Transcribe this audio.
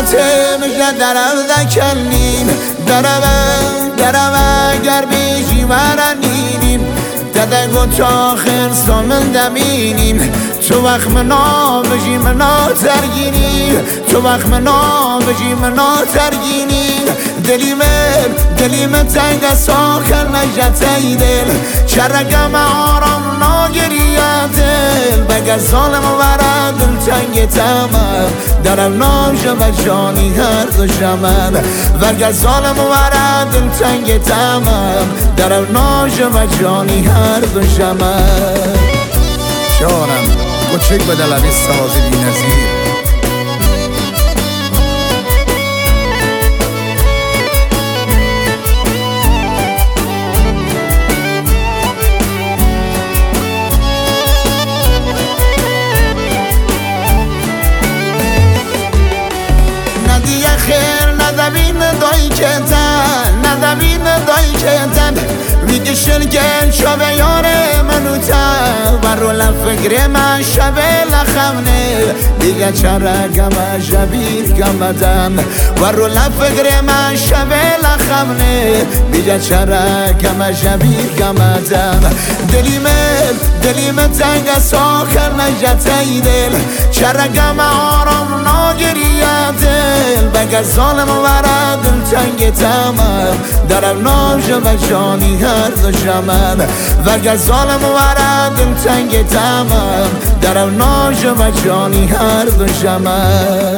مجد درم دکنیم درم گر بیشی ورنینیم دده گو تا آخر سامن دمینیم تو وقت منا بجی منا ترگینیم تو وقت منا بجی منا ترگینیم دلیم تنگ ساخر نجته دل چرگم آرام ناگریه دل بگر ظالم ورد دل تنگ تمام درم ناشه و جانی هر دو شمن وگر ظالم ورد دل تنگ تمام درم ناشه و جانی هر دو شمن شانم کوچک به دلوی ساز بی نظیر ندیه خیر ندبین دایی کتن ویدی شلگن شبه یاره منو تا برو لفکر من شبه لخمنه دیگه چرا گمه جبیر گمدم برو لفکر من شبه لخمنه دیگه چرا گمه جبیر گمدم دلیم تنگ ساخر نجته دل چرا گمه آرام ناگریه دل بگر ظالم ورد دل تنگ تمام درم ناشه و جانی هر دو شمن وگر ظالم ورد دل تنگ تمام درم ناشه و جانی هر دو شمن